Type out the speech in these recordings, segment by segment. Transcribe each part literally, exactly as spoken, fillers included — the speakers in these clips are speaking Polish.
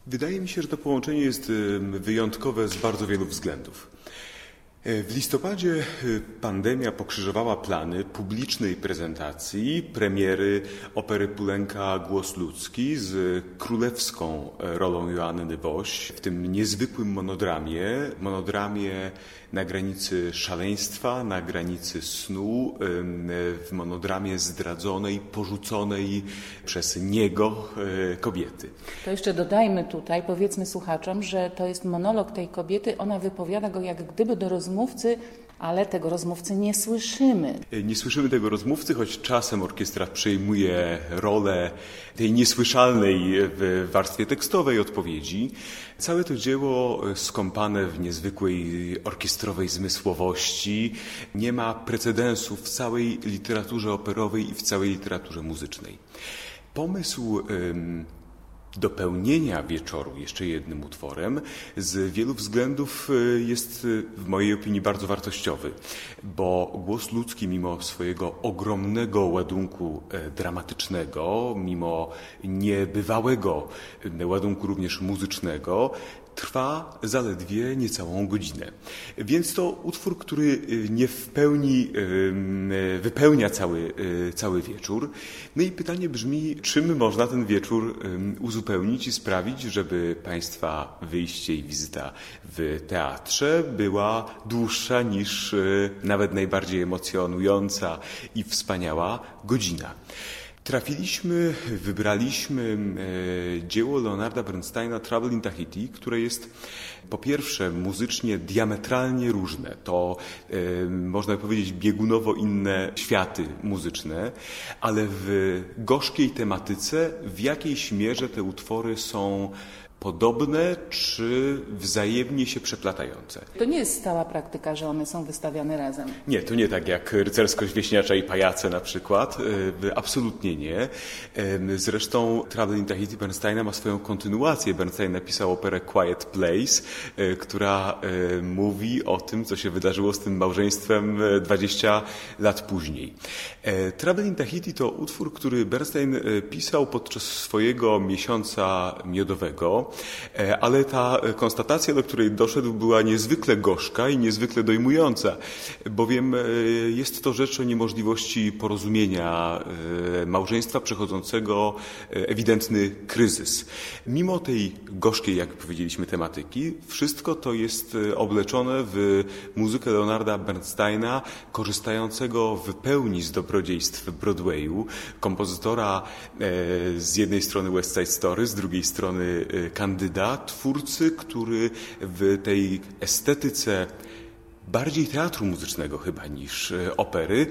Wydaje mi się, że to połączenie jest wyjątkowe z bardzo wielu względów. W listopadzie pandemia pokrzyżowała plany publicznej prezentacji premiery opery Poulenca Głos ludzki z królewską rolą Joanny Woś w tym niezwykłym monodramie, monodramie na granicy szaleństwa, na granicy snu, w monodramie zdradzonej, porzuconej przez niego kobiety. To jeszcze dodajmy tutaj, powiedzmy słuchaczom, że to jest monolog tej kobiety, ona wypowiada go jak gdyby do rozmówcy, ale tego rozmówcy nie słyszymy. Nie słyszymy tego rozmówcy, choć czasem orkiestra przejmuje rolę tej niesłyszalnej w warstwie tekstowej odpowiedzi. Całe to dzieło skąpane w niezwykłej orkiestrowej zmysłowości nie ma precedensu w całej literaturze operowej i w całej literaturze muzycznej. Pomysł ym, dopełnienia wieczoru jeszcze jednym utworem z wielu względów jest w mojej opinii bardzo wartościowy, bo Głos ludzki mimo swojego ogromnego ładunku dramatycznego, mimo niebywałego ładunku również muzycznego, trwa zaledwie niecałą godzinę. Więc to utwór, który nie w pełni wypełnia cały, cały wieczór. No i pytanie brzmi, czym można ten wieczór uzupełnić i sprawić, żeby Państwa wyjście i wizyta w teatrze była dłuższa niż nawet najbardziej emocjonująca i wspaniała godzina. Trafiliśmy, wybraliśmy e, dzieło Leonarda Bernsteina Trouble in Tahiti, które jest po pierwsze muzycznie diametralnie różne. To e, można powiedzieć biegunowo inne światy muzyczne, ale w gorzkiej tematyce w jakiejś mierze te utwory są podobne czy wzajemnie się przeplatające. To nie jest stała praktyka, że one są wystawiane razem. Nie, to nie tak jak Rycerskość Wieśniacza i Pajace na przykład. Absolutnie nie. Zresztą Trouble in Tahiti Bernsteina ma swoją kontynuację. Bernstein napisał operę Quiet Place, która mówi o tym, co się wydarzyło z tym małżeństwem dwadzieścia lat później. Trouble in Tahiti to utwór, który Bernstein pisał podczas swojego miesiąca miodowego, ale ta konstatacja, do której doszedł, była niezwykle gorzka i niezwykle dojmująca, bowiem jest to rzecz o niemożliwości porozumienia małżeństwa przechodzącego ewidentny kryzys. Mimo tej gorzkiej, jak powiedzieliśmy, tematyki, wszystko to jest obleczone w muzykę Leonarda Bernsteina, korzystającego w pełni z dobrodziejstw Broadwayu, kompozytora z jednej strony West Side Story, z drugiej strony Kandyda, twórcy, który w tej estetyce bardziej teatru muzycznego chyba niż opery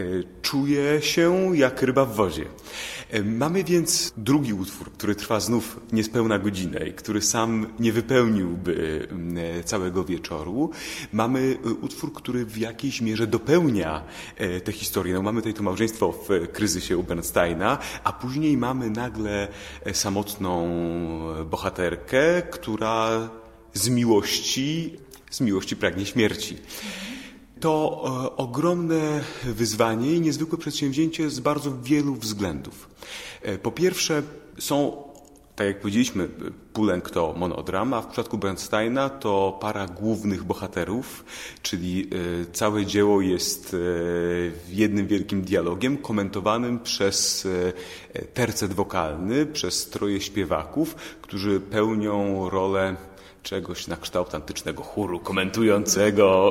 czuje się jak ryba w wodzie. Mamy więc drugi utwór, który trwa znów niespełna godzinę i który sam nie wypełniłby całego wieczoru. Mamy utwór, który w jakiejś mierze dopełnia tę historię. No, mamy tutaj to małżeństwo w kryzysie u Bernsteina, a później mamy nagle samotną bohaterkę, która z miłości z miłości pragnie śmierci. To e, ogromne wyzwanie i niezwykłe przedsięwzięcie z bardzo wielu względów. E, po pierwsze są, tak jak powiedzieliśmy, Poulenc to monodram, a w przypadku Bernsteina to para głównych bohaterów, czyli e, całe dzieło jest e, jednym wielkim dialogiem komentowanym przez e, tercet wokalny, przez troje śpiewaków, którzy pełnią rolę czegoś na kształt antycznego chóru komentującego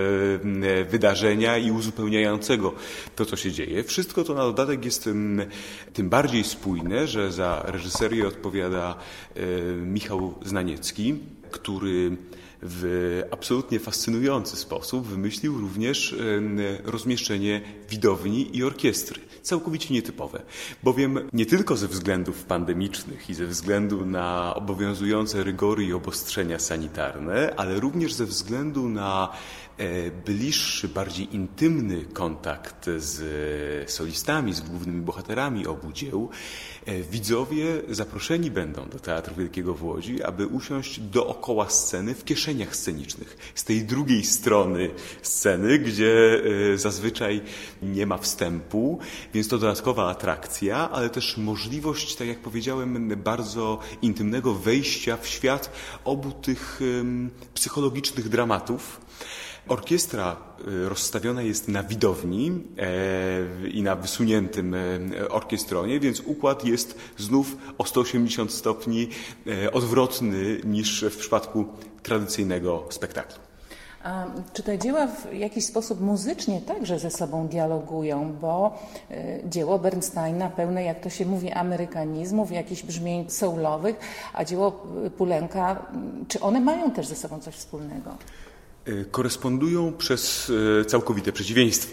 y, wydarzenia i uzupełniającego to, co się dzieje. Wszystko to na dodatek jest tym, tym bardziej spójne, że za reżyserię odpowiada y, Michał Znaniecki, który w absolutnie fascynujący sposób wymyślił również rozmieszczenie widowni i orkiestry. Całkowicie nietypowe, bowiem nie tylko ze względów pandemicznych i ze względu na obowiązujące rygory i obostrzenia sanitarne, ale również ze względu na bliższy, bardziej intymny kontakt z solistami, z głównymi bohaterami obu dzieł, Widzowie zaproszeni będą do Teatru Wielkiego w Łodzi, aby usiąść dookoła sceny w kieszeniach scenicznych. Z tej drugiej strony sceny, gdzie zazwyczaj nie ma wstępu, więc to dodatkowa atrakcja, ale też możliwość, tak jak powiedziałem, bardzo intymnego wejścia w świat obu tych psychologicznych dramatów. Orkiestra rozstawiona jest na widowni e, i na wysuniętym e, orkiestronie, więc układ jest znów o sto osiemdziesiąt stopni e, odwrotny niż w przypadku tradycyjnego spektaklu. A czy te dzieła w jakiś sposób muzycznie także ze sobą dialogują, bo y, dzieło Bernsteina pełne, jak to się mówi, amerykanizmów, jakichś brzmień soulowych, a dzieło Poulenca, czy one mają też ze sobą coś wspólnego? Korespondują przez całkowite przeciwieństwo,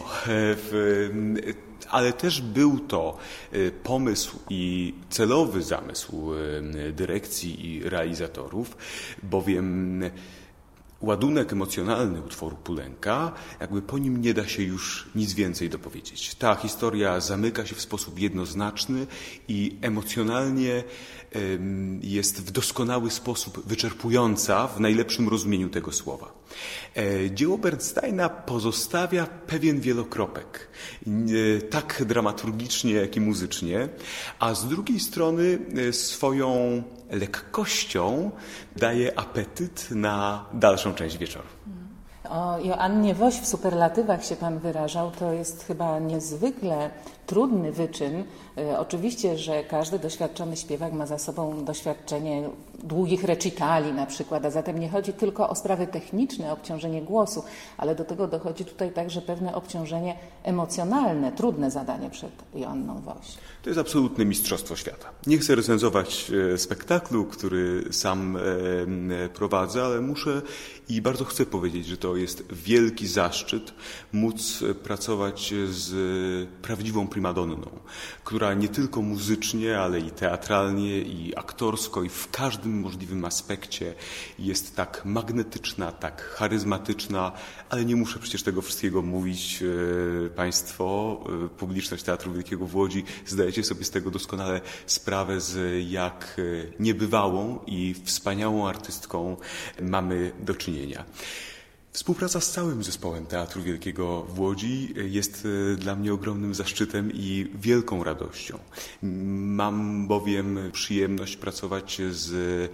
ale też był to pomysł i celowy zamysł dyrekcji i realizatorów, bowiem ładunek emocjonalny utworu Poulenca, jakby po nim nie da się już nic więcej dopowiedzieć. Ta historia zamyka się w sposób jednoznaczny i emocjonalnie jest w doskonały sposób wyczerpująca w najlepszym rozumieniu tego słowa. Dzieło Bernsteina pozostawia pewien wielokropek, tak dramaturgicznie, jak i muzycznie, a z drugiej strony swoją lekkością daje apetyt na dalszą część wieczoru. O Joannie Woś w superlatywach się Pan wyrażał, to jest chyba niezwykle trudny wyczyn. E, oczywiście, że każdy doświadczony śpiewak ma za sobą doświadczenie długich recitali na przykład, a zatem nie chodzi tylko o sprawy techniczne, obciążenie głosu, ale do tego dochodzi tutaj także pewne obciążenie emocjonalne, trudne zadanie przed Joanną Woś. To jest absolutne mistrzostwo świata. Nie chcę recenzować spektaklu, który sam prowadzę, ale muszę i bardzo chcę powiedzieć, że to jest wielki zaszczyt móc pracować z prawdziwą primadonną, która nie tylko muzycznie, ale i teatralnie, i aktorsko, i w każdym możliwym aspekcie jest tak magnetyczna, tak charyzmatyczna, ale nie muszę przecież tego wszystkiego mówić. Państwo, publiczność Teatru Wielkiego w Łodzi, zdajecie sobie z tego doskonale sprawę, z jak niebywałą i wspaniałą artystką mamy do czynienia. Współpraca z całym zespołem Teatru Wielkiego w Łodzi jest dla mnie ogromnym zaszczytem i wielką radością. Mam bowiem przyjemność pracować z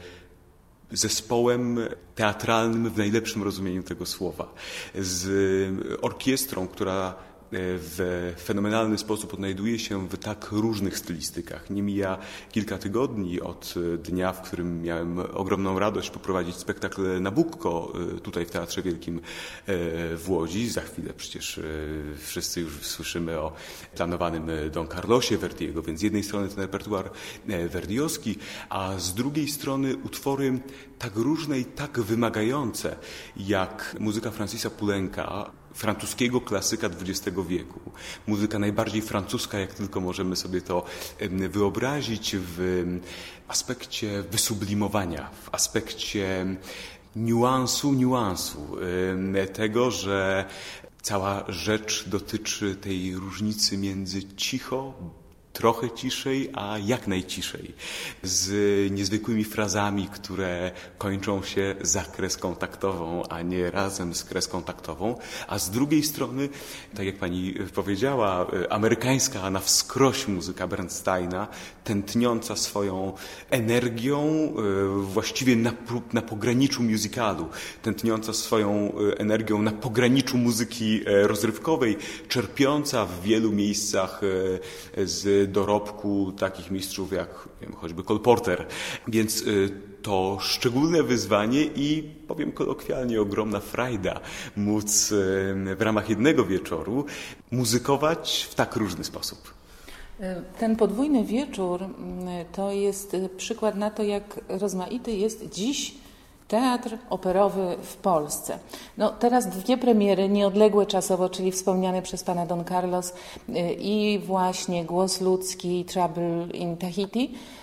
zespołem teatralnym w najlepszym rozumieniu tego słowa, z orkiestrą, która w fenomenalny sposób odnajduje się w tak różnych stylistykach. Nie mija kilka tygodni od dnia, w którym miałem ogromną radość poprowadzić spektakl Nabucco tutaj w Teatrze Wielkim w Łodzi. Za chwilę przecież wszyscy już słyszymy o planowanym Don Carlosie Verdiego, więc z jednej strony ten repertuar verdiowski, a z drugiej strony utwory tak różne i tak wymagające, jak muzyka Francisa Poulenca, francuskiego klasyka dwudziestego wieku. Muzyka najbardziej francuska, jak tylko możemy sobie to wyobrazić, w aspekcie wysublimowania, w aspekcie niuansu, niuansu tego, że cała rzecz dotyczy tej różnicy między cicho, trochę ciszej, a jak najciszej. Z niezwykłymi frazami, które kończą się za kreską taktową, a nie razem z kreską taktową. A z drugiej strony, tak jak pani powiedziała, amerykańska na wskroś muzyka Bernsteina, tętniąca swoją energią, właściwie na, na pograniczu musicalu, tętniąca swoją energią na pograniczu muzyki rozrywkowej, czerpiąca w wielu miejscach z dorobku takich mistrzów jak nie wiem, choćby Cole Porter. Więc y, to szczególne wyzwanie i powiem kolokwialnie ogromna frajda móc y, w ramach jednego wieczoru muzykować w tak różny sposób. Ten podwójny wieczór to jest przykład na to, jak rozmaity jest dziś teatr operowy w Polsce. No, teraz dwie premiery nieodległe czasowo, czyli wspomniane przez pana Don Carlos i właśnie Głos ludzki, Trouble in Tahiti.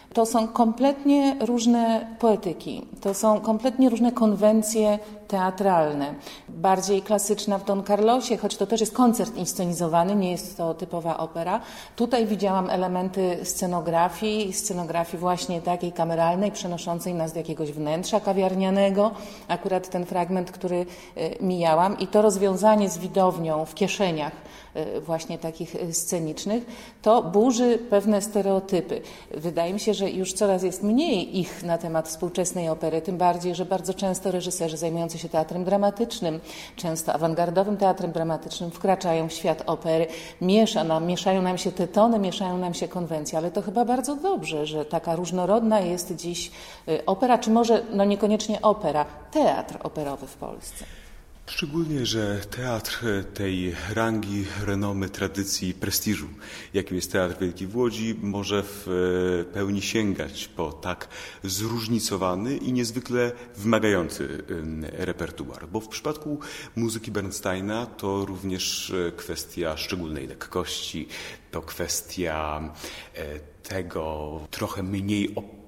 To są kompletnie różne poetyki, to są kompletnie różne konwencje teatralne. Bardziej klasyczna w Don Carlosie, choć to też jest koncert inscenizowany, nie jest to typowa opera. Tutaj widziałam elementy scenografii, scenografii właśnie takiej kameralnej, przenoszącej nas do jakiegoś wnętrza kawiarnianego. Akurat ten fragment, który mijałam, i to rozwiązanie z widownią w kieszeniach właśnie takich scenicznych, to burzy pewne stereotypy. Wydaje mi się, że już coraz jest mniej ich na temat współczesnej opery, tym bardziej, że bardzo często reżyserzy zajmujący się teatrem dramatycznym, często awangardowym teatrem dramatycznym, wkraczają w świat opery, miesza nam, mieszają nam się te tony, mieszają nam się konwencje, ale to chyba bardzo dobrze, że taka różnorodna jest dziś opera, czy może no niekoniecznie opera, teatr operowy w Polsce. Szczególnie, że teatr tej rangi, renomy, tradycji, prestiżu, jakim jest Teatr Wielki w Łodzi, może w pełni sięgać po tak zróżnicowany i niezwykle wymagający repertuar. Bo w przypadku muzyki Bernsteina to również kwestia szczególnej lekkości, to kwestia tego trochę mniej operowego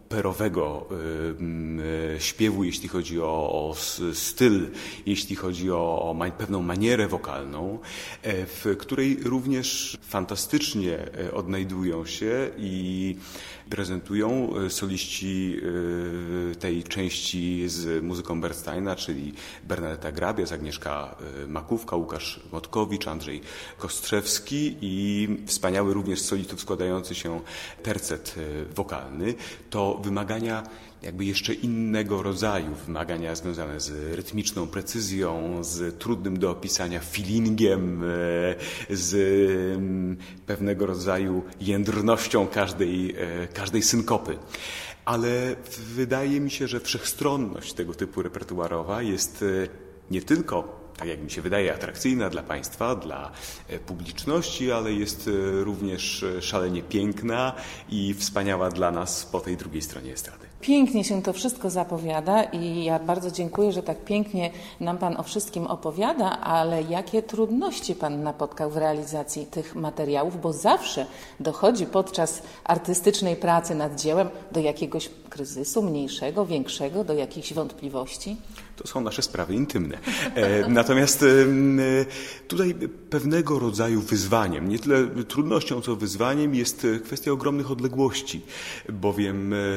śpiewu, jeśli chodzi o, o styl, jeśli chodzi o, o pewną manierę wokalną, w której również fantastycznie odnajdują się i prezentują soliści tej części z muzyką Bernsteina, czyli Bernadetta Grabias, Agnieszka Makówka, Łukasz Motkowicz, Andrzej Kostrzewski i wspaniały również z solistów składający się tercet wokalny. To wymagania jakby jeszcze innego rodzaju, wymagania związane z rytmiczną precyzją, z trudnym do opisania feelingiem, z pewnego rodzaju jędrnością każdej, każdej synkopy. Ale wydaje mi się, że wszechstronność tego typu repertuarowa jest nie tylko, tak jak mi się wydaje, atrakcyjna dla państwa, dla publiczności, ale jest również szalenie piękna i wspaniała dla nas po tej drugiej stronie estrady. Pięknie się to wszystko zapowiada i ja bardzo dziękuję, że tak pięknie nam Pan o wszystkim opowiada, ale jakie trudności Pan napotkał w realizacji tych materiałów, bo zawsze dochodzi podczas artystycznej pracy nad dziełem do jakiegoś kryzysu mniejszego, większego, do jakichś wątpliwości? To są nasze sprawy intymne. E, natomiast e, tutaj pewnego rodzaju wyzwaniem, nie tyle trudnością, co wyzwaniem jest kwestia ogromnych odległości, bowiem e,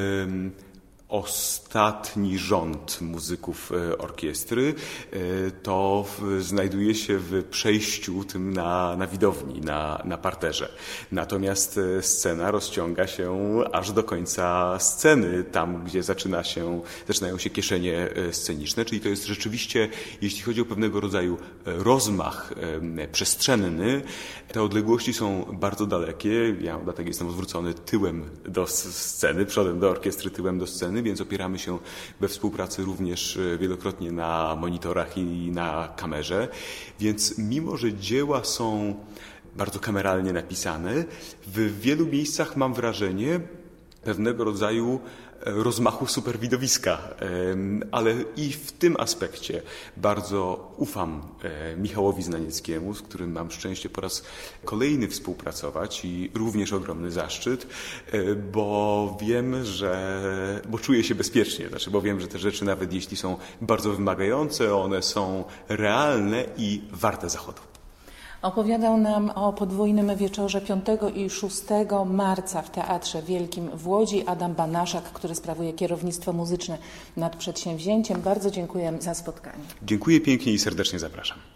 ostatni rząd muzyków orkiestry to znajduje się w przejściu tym na, na widowni, na, na parterze. Natomiast scena rozciąga się aż do końca sceny, tam gdzie zaczyna się, zaczynają się kieszenie sceniczne, czyli to jest rzeczywiście, jeśli chodzi o pewnego rodzaju rozmach przestrzenny, te odległości są bardzo dalekie. Ja dlatego jestem odwrócony tyłem do sceny, przodem do orkiestry, tyłem do sceny, więc opieramy się we współpracy również wielokrotnie na monitorach i na kamerze. Więc mimo, że dzieła są bardzo kameralnie napisane, w wielu miejscach mam wrażenie pewnego rodzaju rozmachu superwidowiska, ale i w tym aspekcie bardzo ufam Michałowi Znanieckiemu, z którym mam szczęście po raz kolejny współpracować i również ogromny zaszczyt, bo wiem, że, bo czuję się bezpiecznie, znaczy, bo wiem, że te rzeczy, nawet jeśli są bardzo wymagające, one są realne i warte zachodu. Opowiadał nam o podwójnym wieczorze piątego i szóstego marca w Teatrze Wielkim w Łodzi Adam Banaszak, który sprawuje kierownictwo muzyczne nad przedsięwzięciem. Bardzo dziękuję za spotkanie. Dziękuję pięknie i serdecznie zapraszam.